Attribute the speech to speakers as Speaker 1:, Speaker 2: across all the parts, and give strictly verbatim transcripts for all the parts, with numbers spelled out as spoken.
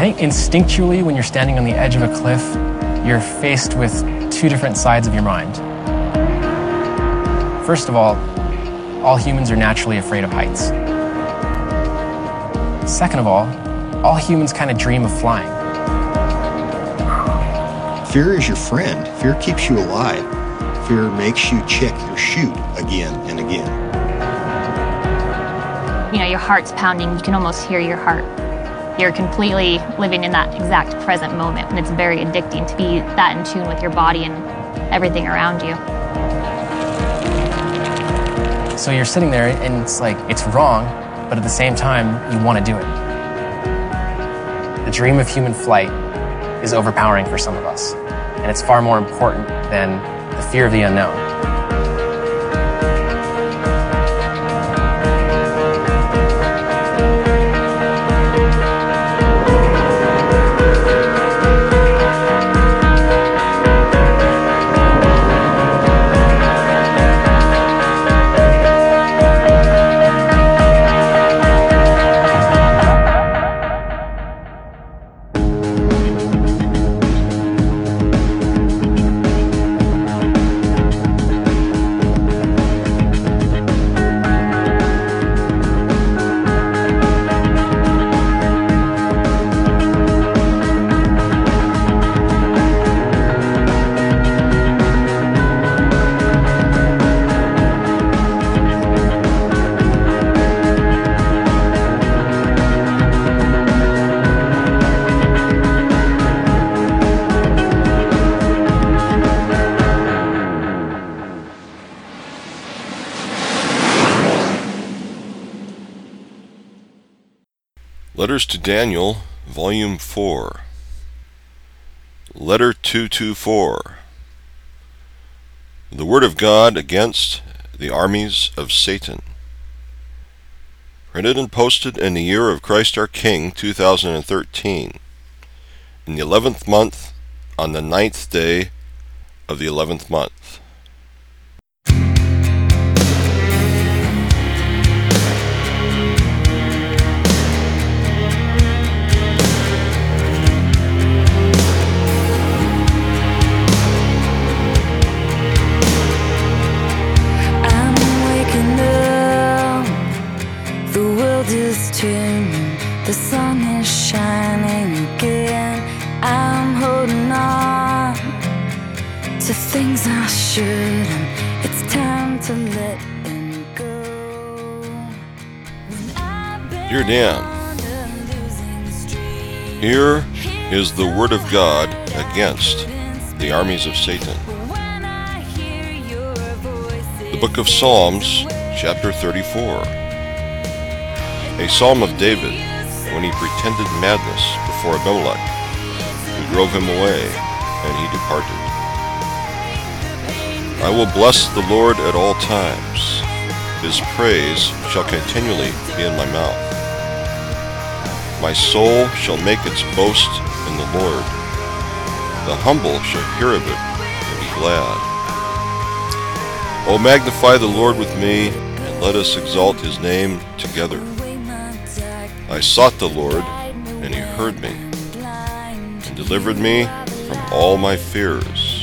Speaker 1: right instinctually, when you're standing on the edge of a cliff, you're faced with two different sides of your mind. First of all, all humans are naturally afraid of heights. Second of all, all humans kind of dream of flying.
Speaker 2: Fear is your friend. Fear keeps you alive. Fear makes you check your chute again and again.
Speaker 3: You know, your heart's pounding. You can almost hear your heart. You're completely living in that exact present moment, and it's very addicting to be that in tune with your body and everything around you.
Speaker 1: So you're sitting there, and it's like, it's wrong, but at the same time, you want to do it. The dream of human flight is overpowering for some of us, and it's far more important than the fear of the unknown.
Speaker 4: Letters to Daniel, Volume four. Letter two twenty-four. The Word of God against the armies of Satan. Printed and posted in the year of Christ our King, two thousand thirteen, in the eleventh month, on the ninth day of the eleventh month.
Speaker 5: The sun is shining again. I'm holding on to things I shouldn't. It's time to let them go.
Speaker 4: Dear Dan, here is the Word of God against the armies of Satan. The Book of Psalms, chapter thirty-four. A psalm of David, when he pretended madness before Abimelech, who drove him away, and he departed. I will bless the Lord at all times. His praise shall continually be in my mouth. My soul shall make its boast in the Lord. The humble shall hear of it and be glad. O magnify the Lord with me, and let us exalt his name together. I sought the Lord, and he heard me, and delivered me from all my fears.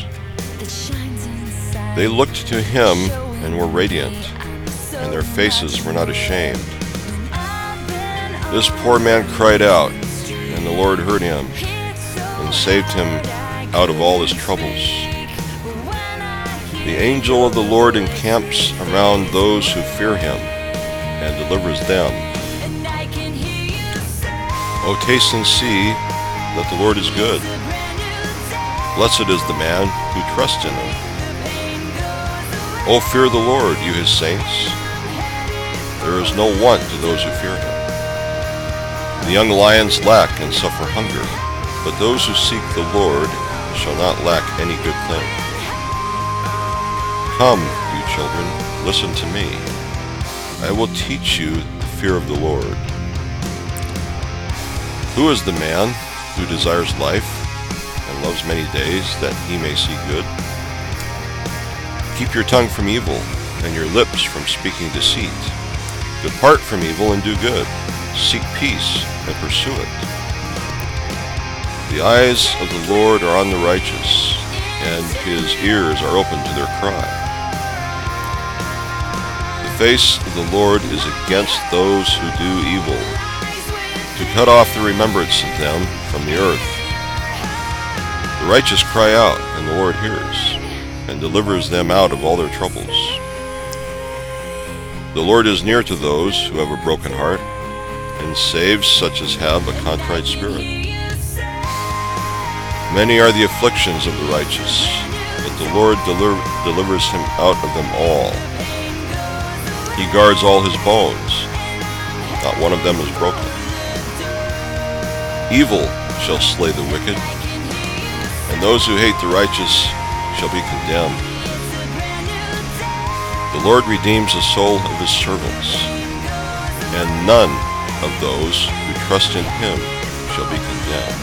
Speaker 4: They looked to him and were radiant, and their faces were not ashamed. This poor man cried out, and the Lord heard him, and saved him out of all his troubles. The angel of the Lord encamps around those who fear him, and delivers them. O taste and see that the Lord is good. Blessed is the man who trusts in him. O fear the Lord, you his saints. There is no want to those who fear him. The young lions lack and suffer hunger, but those who seek the Lord shall not lack any good thing. Come, you children, listen to me. I will teach you the fear of the Lord. Who is the man who desires life and loves many days that he may see good? Keep your tongue from evil and your lips from speaking deceit. Depart from evil and do good. Seek peace and pursue it. The eyes of the Lord are on the righteous, and his ears are open to their cry. The face of the Lord is against those who do evil, to cut off the remembrance of them from the earth. The righteous cry out, and the Lord hears, and delivers them out of all their troubles. The Lord is near to those who have a broken heart, and saves such as have a contrite spirit. Many are the afflictions of the righteous, but the Lord deliver, delivers him out of them all. He guards all his bones, not one of them is broken. Evil shall slay the wicked, and those who hate the righteous shall be condemned. The Lord redeems the soul of his servants, and none of those who trust in him shall be condemned.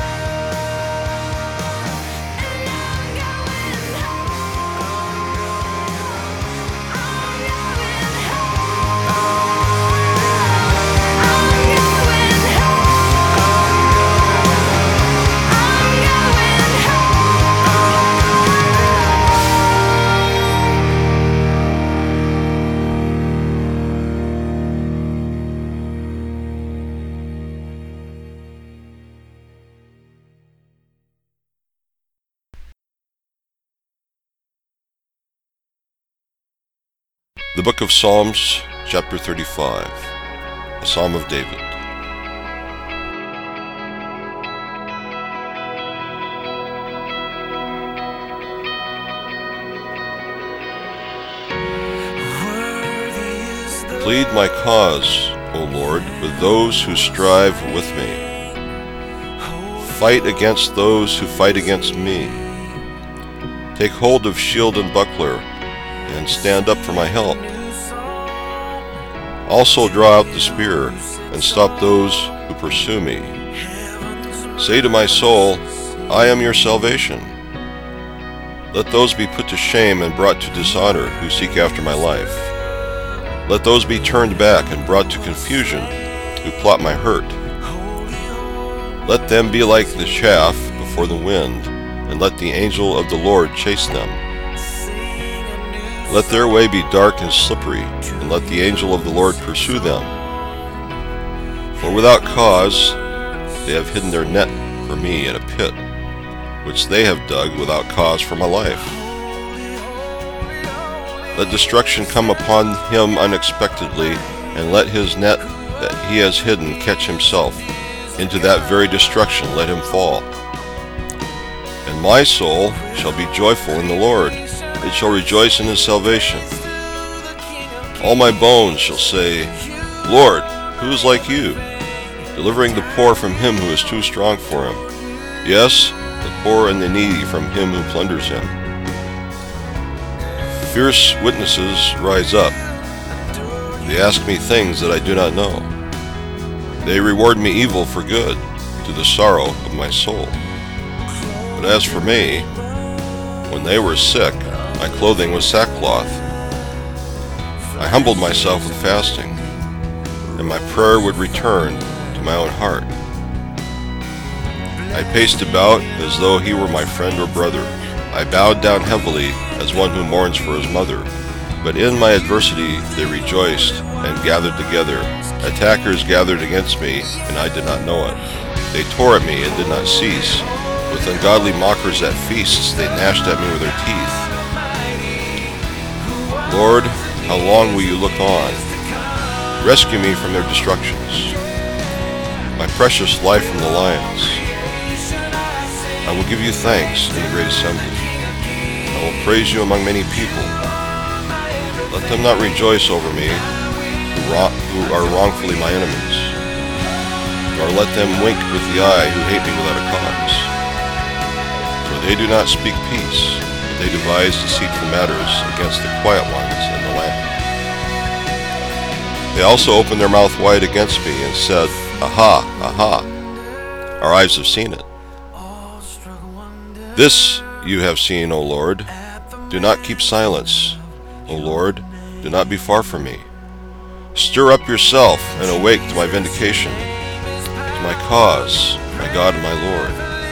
Speaker 4: The Book of Psalms, chapter thirty-five, a Psalm of David. Plead my cause, O Lord, with those who strive with me. Fight against those who fight against me. Take hold of shield and buckler, and stand up for my help. Also draw out the spear, and stop those who pursue me. Say to my soul, I am your salvation. Let those be put to shame and brought to dishonor who seek after my life. Let those be turned back and brought to confusion who plot my hurt. Let them be like the chaff before the wind, and let the angel of the Lord chase them. Let their way be dark and slippery, and let the angel of the Lord pursue them. For without cause they have hidden their net for me in a pit, which they have dug without cause for my life. Let destruction come upon him unexpectedly, and let his net that he has hidden catch himself. Into that very destruction let him fall. And my soul shall be joyful in the Lord. It shall rejoice in his salvation. All my bones shall say, Lord, who is like you, delivering the poor from him who is too strong for him, yes, the poor and the needy from him who plunders him. Fierce witnesses rise up. They ask me things that I do not know. They reward me evil for good, to the sorrow of my soul. But as for me, when they were sick, my clothing was sackcloth. I humbled myself with fasting, and my prayer would return to my own heart. I paced about as though he were my friend or brother. I bowed down heavily as one who mourns for his mother. But in my adversity they rejoiced and gathered together. Attackers gathered against me, and I did not know it. They tore at me and did not cease. With ungodly mockers at feasts they gnashed at me with their teeth. Lord, how long will you look on? Rescue me from their destructions, my precious life from the lions. I will give you thanks in the great assembly. I will praise you among many people. Let them not rejoice over me who, wrong, who are wrongfully my enemies, nor let them wink with the eye who hate me without a cause. For they do not speak peace, they devise deceitful matters against the quiet ones in the land. They also opened their mouth wide against me and said, Aha, aha, our eyes have seen it. This you have seen, O Lord. Do not keep silence, O Lord. Do not be far from me. Stir up yourself and awake to my vindication, to my cause, my God and my Lord.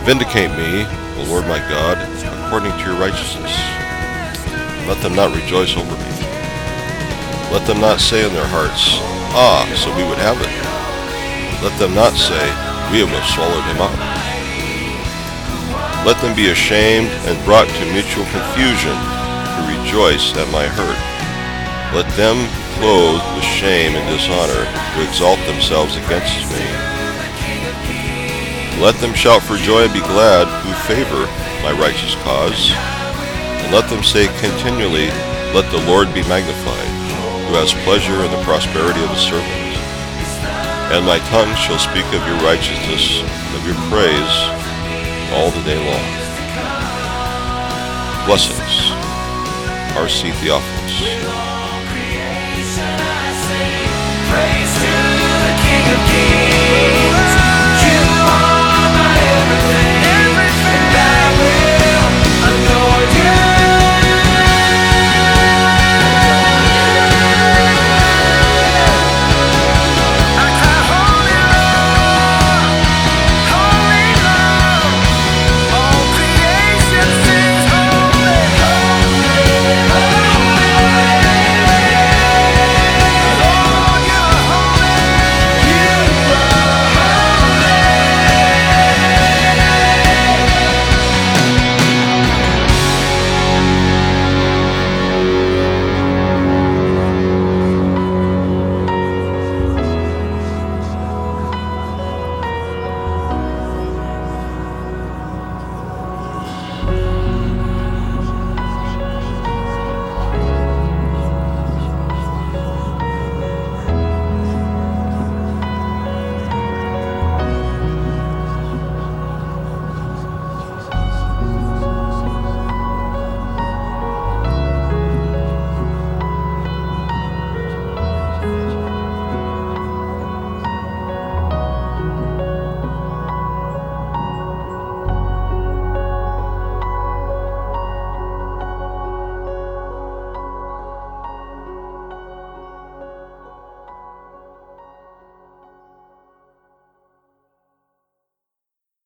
Speaker 4: Vindicate me, O Lord my God, according to your righteousness. Let them not rejoice over me. Let them not say in their hearts, Ah, so we would have it. Let them not say, We have swallowed him up. Let them be ashamed and brought to mutual confusion, who rejoice at my hurt. Let them clothed with shame and dishonor, who exalt themselves against me. Let them shout for joy and be glad, who favor my righteous cause. And let them say continually, Let the Lord be magnified, who has pleasure in the prosperity of his servant. And my tongue shall speak of your righteousness, of your praise, all the day long. Blessings. R C Theophilus.
Speaker 6: Praise to the King of Kings.